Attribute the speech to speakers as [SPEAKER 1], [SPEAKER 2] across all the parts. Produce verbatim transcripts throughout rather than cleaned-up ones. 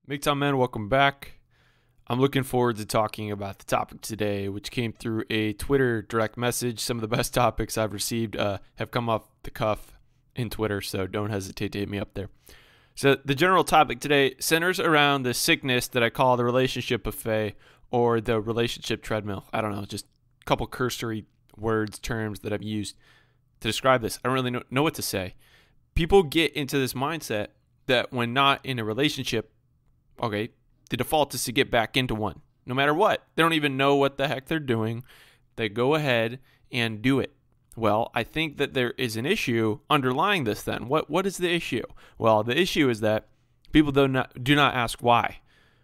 [SPEAKER 1] MGTOW men, welcome back. I'm looking forward to talking about the topic today, which came through a Twitter direct message. Some of the best topics I've received uh, have come off the cuff in Twitter, so don't hesitate to hit me up there. So the general topic today centers around the sickness that I call the relationship buffet or the relationship treadmill. I don't know, just a couple cursory words, terms that I've used to describe this. I don't really know, know what to say. People get into this mindset that when not in a relationship, okay, the default is to get back into one, no matter what. They don't even know what the heck they're doing. They go ahead and do it. Well, I think that there is an issue underlying this then. What What is the issue? Well, the issue is that people do not, do not ask why.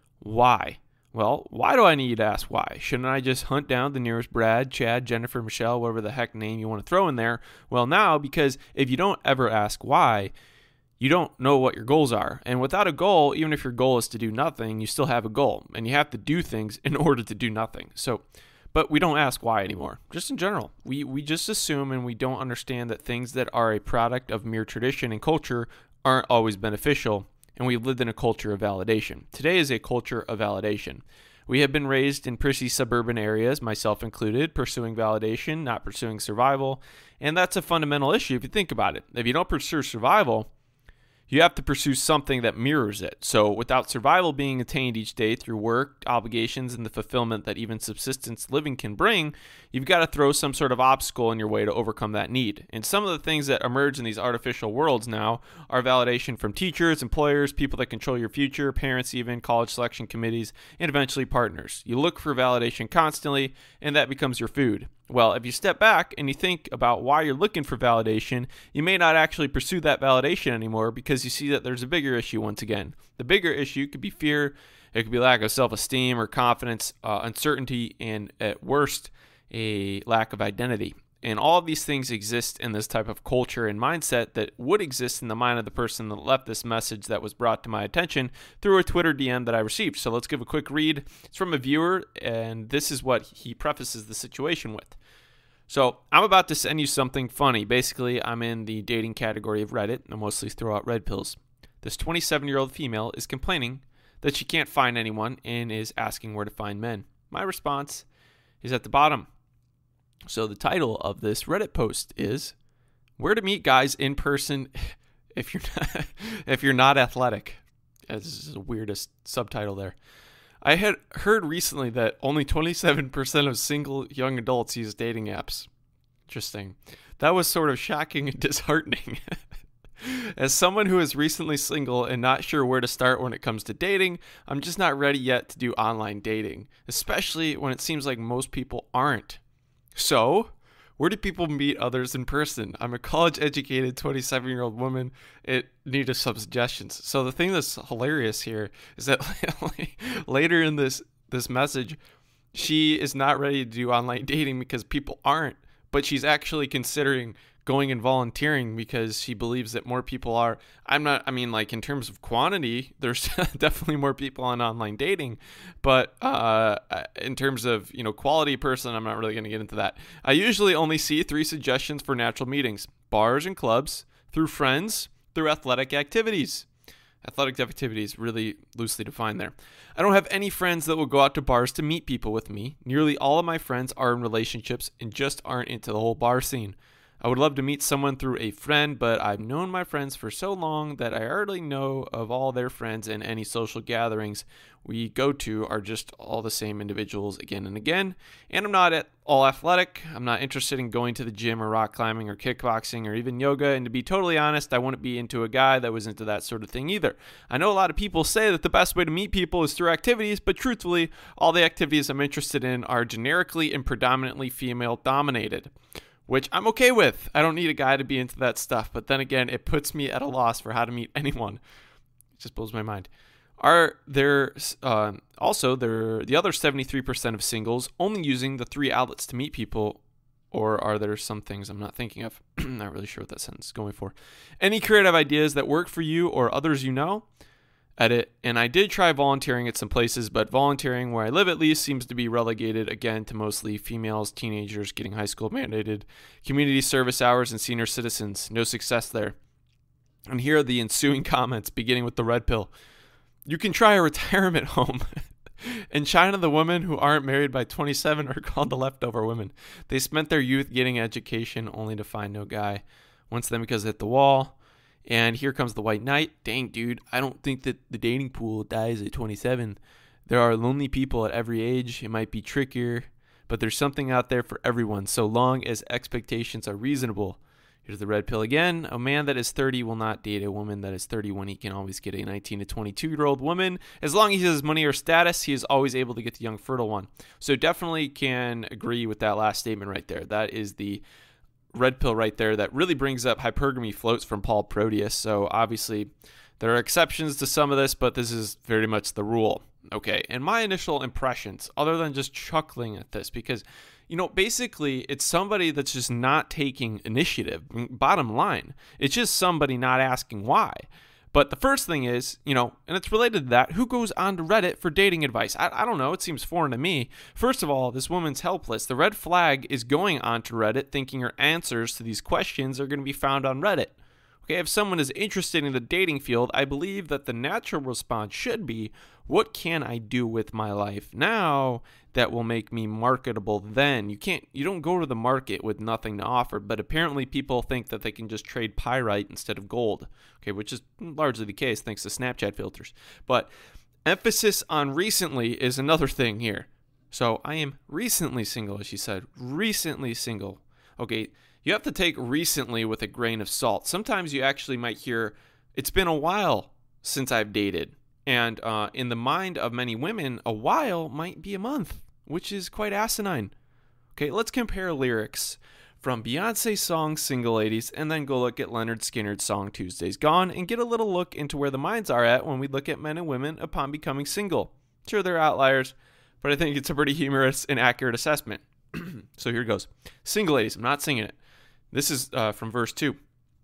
[SPEAKER 1] Why? Well, why do I need to ask why? Shouldn't I just hunt down the nearest Brad, Chad, Jennifer, Michelle, whatever the heck name you want to throw in there? Well, now, because if you don't ever ask why, you don't know what your goals are. And without a goal, even if your goal is to do nothing, you still have a goal. And you have to do things in order to do nothing. So, but we don't ask why anymore. Just in general. We we just assume and we don't understand that things that are a product of mere tradition and culture aren't always beneficial. And we've lived in a culture of validation. Today is a culture of validation. We have been raised in prissy suburban areas, myself included, pursuing validation, not pursuing survival. And that's a fundamental issue if you think about it. If you don't pursue survival, you have to pursue something that mirrors it. So without survival being attained each day through work, obligations, and the fulfillment that even subsistence living can bring, you've got to throw some sort of obstacle in your way to overcome that need. And some of the things that emerge in these artificial worlds now are validation from teachers, employers, people that control your future, parents even, college selection committees, and eventually partners. You look for validation constantly, and that becomes your food. Well, if you step back and you think about why you're looking for validation, you may not actually pursue that validation anymore because you see that there's a bigger issue once again. The bigger issue could be fear, it could be lack of self-esteem or confidence, uh, uncertainty, and at worst, a lack of identity. And all of these things exist in this type of culture and mindset that would exist in the mind of the person that left this message that was brought to my attention through a Twitter D M that I received. So let's give a quick read. It's from a viewer, and this is what he prefaces the situation with. So I'm about to send you something funny. Basically, I'm in the dating category of Reddit. I mostly throw out red pills. This twenty-seven-year-old female is complaining that she can't find anyone and is asking where to find men. My response is at the bottom. So the title of this Reddit post is "Where to Meet Guys in Person if you're not, if you're not athletic." This is the weirdest subtitle there. I had heard recently that only twenty-seven percent of single young adults use dating apps. Interesting. That was sort of shocking and disheartening. As someone who is recently single and not sure where to start when it comes to dating, I'm just not ready yet to do online dating, especially when it seems like most people aren't. So, where do people meet others in person? I'm a college-educated twenty-seven-year-old woman. It needed some suggestions. So the thing that's hilarious here is that later in this this message, she is not ready to do online dating because people aren't, but she's actually considering going and volunteering because she believes that more people are. I'm not, I mean, like in terms of quantity, there's definitely more people on online dating, but uh, in terms of, you know, quality person, I'm not really going to get into that. I usually only see three suggestions for natural meetings: bars and clubs, through friends, through athletic activities. Athletic activities, really loosely defined there. I don't have any friends that will go out to bars to meet people with me. Nearly all of my friends are in relationships and just aren't into the whole bar scene. I would love to meet someone through a friend, but I've known my friends for so long that I already know of all their friends, and any social gatherings we go to are just all the same individuals again and again. And I'm not at all athletic. I'm not interested in going to the gym or rock climbing or kickboxing or even yoga. And to be totally honest, I wouldn't be into a guy that was into that sort of thing either. I know a lot of people say that the best way to meet people is through activities, but truthfully, all the activities I'm interested in are generically and predominantly female dominated, which I'm okay with. I don't need a guy to be into that stuff. But then again, it puts me at a loss for how to meet anyone. It just blows my mind. Are there uh, also there the other seventy-three percent of singles only using the three outlets to meet people, or are there some things I'm not thinking of? Not really sure what that sentence is going for. Any creative ideas that work for you or others you know? Edit. And I did try volunteering at some places, but volunteering where I live at least seems to be relegated again to mostly females, teenagers getting high school mandated, community service hours, and senior citizens. No success there. And here are the ensuing comments, beginning with the red pill. You can try a retirement home. In China, the women who aren't married by twenty-seven are called the leftover women. They spent their youth getting education only to find no guy. Once them because they hit the wall. And here comes the white knight. Dang, dude, I don't think that the dating pool dies at twenty-seven. There are lonely people at every age. It might be trickier, but there's something out there for everyone, so long as expectations are reasonable. Here's the red pill again. A man that is thirty will not date a woman that is thirty when he can always get a nineteen to twenty-two-year-old woman. As long as he has money or status, he is always able to get the young, fertile one. So definitely can agree with that last statement right there. That is the red pill right there that really brings up hypergamy floats from Paul Proteus. So obviously there are exceptions to some of this, but this is very much the rule. Okay, and my initial impressions, other than just chuckling at this, because, you know, basically it's somebody that's just not taking initiative. Bottom line, it's just somebody not asking why. But the first thing is, you know, and it's related to that, who goes on to Reddit for dating advice? I, I don't know. It seems foreign to me. First of all, this woman's helpless. The red flag is going on to Reddit thinking her answers to these questions are going to be found on Reddit. Okay, if someone is interested in the dating field, I believe that the natural response should be, what can I do with my life now that will make me marketable then? You can't, you don't go to the market with nothing to offer, but apparently people think that they can just trade pyrite instead of gold, okay, which is largely the case thanks to Snapchat filters. But emphasis on recently is another thing here. So I am recently single, as she said, recently single. Okay, you have to take recently with a grain of salt. Sometimes you actually might hear, it's been a while since I've dated. And uh, in the mind of many women, a while might be a month, which is quite asinine. Okay, let's compare lyrics from Beyonce's song Single Ladies and then go look at Leonard Skinner's song Tuesday's Gone and get a little look into where the minds are at when we look at men and women upon becoming single. Sure, there are outliers, but I think it's a pretty humorous and accurate assessment. So here it goes. Single Ladies, I'm not singing it. This is uh, from verse two.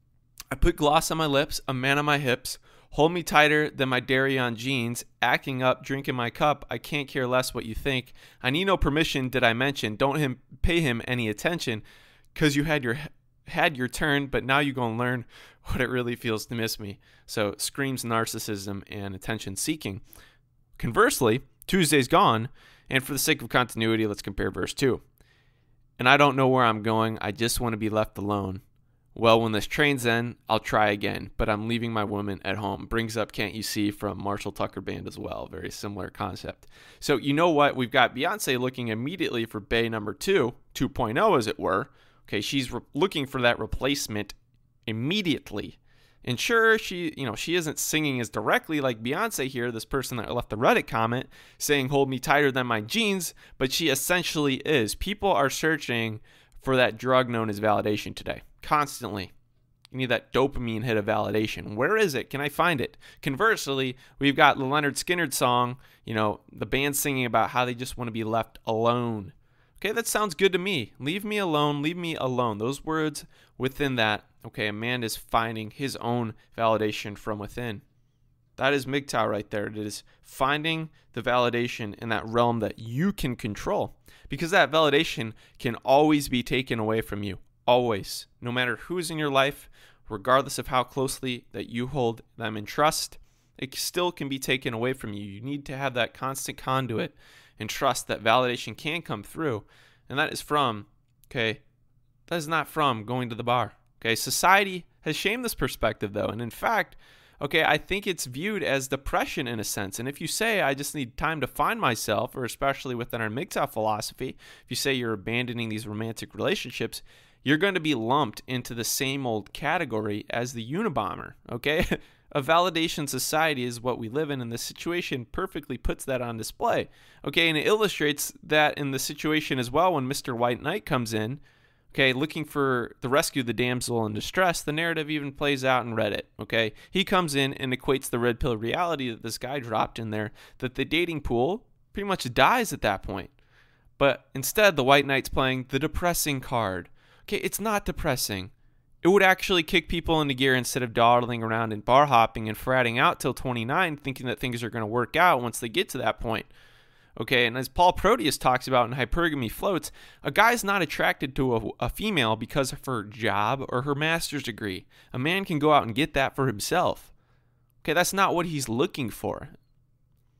[SPEAKER 1] I put gloss on my lips, a man on my hips, hold me tighter than my dairy on jeans, acting up, drinking my cup, I can't care less what you think. I need no permission, did I mention, don't him pay him any attention, cause you had your had your turn, but now you gonna learn what it really feels to miss me. So screams narcissism and attention seeking. Conversely, Tuesday's Gone, and for the sake of continuity, let's compare verse two. And I don't know where I'm going, I just want to be left alone. Well, when this train's in, I'll try again, but I'm leaving my woman at home. Brings up Can't You See from Marshall Tucker Band as well. Very similar concept. So you know what? We've got Beyonce looking immediately for Bae number two, two point oh as it were. Okay, she's re- looking for that replacement immediately. And sure, she, you know, she isn't singing as directly like Beyonce here, this person that left the Reddit comment saying, hold me tighter than my jeans, but she essentially is. People are searching for that drug known as validation today, constantly. You need that dopamine hit of validation. Where is it? Can I find it? Conversely, we've got the Leonard Skinner song, you know, the band singing about how they just want to be left alone. Okay, that sounds good to me. Leave me alone, leave me alone. Those words within that, okay, a man is finding his own validation from within. That is M G T O W right there. It is finding the validation in that realm that you can control. Because that validation can always be taken away from you. Always. No matter who's in your life, regardless of how closely that you hold them in trust, it still can be taken away from you. You need to have that constant conduit and trust that validation can come through. And that is from, okay, that is not from going to the bar. Okay, society has shamed this perspective though. And in fact, okay, I think it's viewed as depression in a sense. And if you say, I just need time to find myself, or especially within our M G T O W philosophy, if you say you're abandoning these romantic relationships, you're going to be lumped into the same old category as the Unabomber, okay? A validation society is what we live in, and this situation perfectly puts that on display. Okay, and it illustrates that in the situation as well when Mister White Knight comes in, okay, looking for the rescue of the damsel in distress. The narrative even plays out in Reddit, okay? He comes in and equates the red pill reality that this guy dropped in there, that the dating pool pretty much dies at that point. But instead, the White Knight's playing the depressing card. Okay, it's not depressing. It would actually kick people into gear instead of dawdling around and bar hopping and fratting out till twenty-nine, thinking that things are going to work out once they get to that point. Okay, and as Paul Proteus talks about in Hypergamy Floats, a guy's not attracted to a, a female because of her job or her master's degree. A man can go out and get that for himself. Okay, that's not what he's looking for.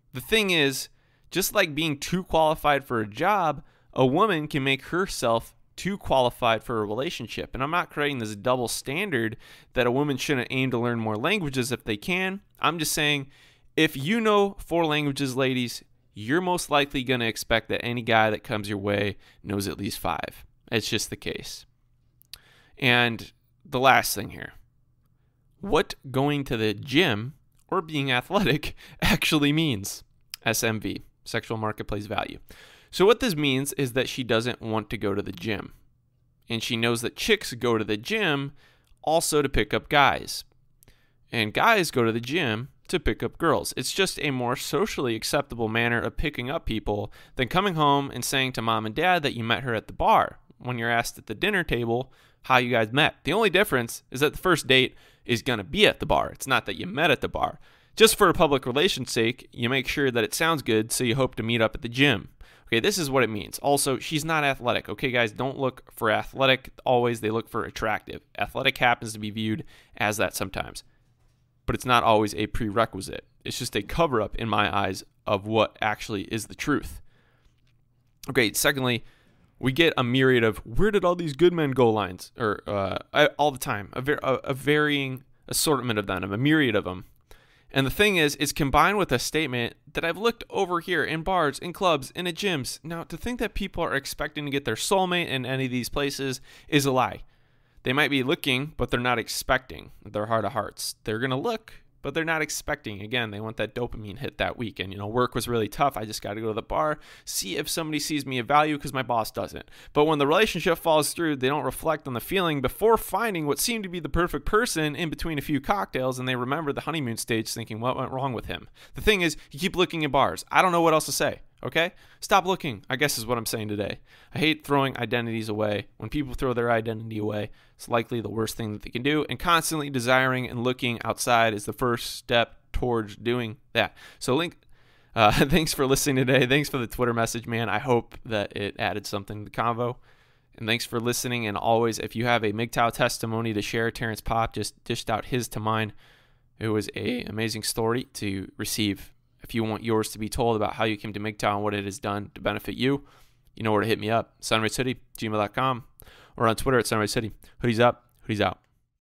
[SPEAKER 1] The thing is, just like being too qualified for a job, a woman can make herself too qualified for a relationship. And I'm not creating this double standard that a woman shouldn't aim to learn more languages if they can. I'm just saying, if you know four languages, ladies, you're most likely going to expect that any guy that comes your way knows at least five. It's just the case. And the last thing here, what going to the gym or being athletic actually means. S M V, sexual marketplace value. So what this means is that she doesn't want to go to the gym. And she knows that chicks go to the gym also to pick up guys. And guys go to the gym to pick up girls. It's just a more socially acceptable manner of picking up people than coming home and saying to mom and dad that you met her at the bar when you're asked at the dinner table how you guys met. The only difference is that the first date is going to be at the bar. It's not that you met at the bar. Just for a public relations sake, you make sure that it sounds good, so you hope to meet up at the gym. Okay, this is what it means. Also, she's not athletic. Okay, guys, don't look for athletic always. They look for attractive. Athletic happens to be viewed as that sometimes, but it's not always a prerequisite. It's just a cover-up in my eyes of what actually is the truth. Okay, secondly, we get a myriad of where did all these good men go lines, or uh, all the time, a, ver- a, a varying assortment of them, a myriad of them. And the thing is, it's combined with a statement that I've looked over here in bars, in clubs, and at gyms. Now, to think that people are expecting to get their soulmate in any of these places is a lie. They might be looking, but they're not expecting. Their heart of hearts. They're going to look, but they're not expecting. Again, they want that dopamine hit that week. And, you know, work was really tough. I just got to go to the bar, see if somebody sees me of value because my boss doesn't. But when the relationship falls through, they don't reflect on the feeling before finding what seemed to be the perfect person in between a few cocktails, and they remember the honeymoon stage thinking, what went wrong with him? The thing is, you keep looking at bars. I don't know what else to say. Okay? Stop looking, I guess is what I'm saying today. I hate throwing identities away. When people throw their identity away, it's likely the worst thing that they can do. And constantly desiring and looking outside is the first step towards doing that. So link, uh, thanks for listening today. Thanks for the Twitter message, man. I hope that it added something to the convo. And thanks for listening. And always, if you have a M G T O W testimony to share, Terrence Pop just dished out his to mine. It was an amazing story to receive. If you want yours to be told about how you came to M G T O W and what it has done to benefit you, you know where to hit me up. sunrise city gmail dot com or on Twitter at sunrise city. Hoodies up, hoodies out.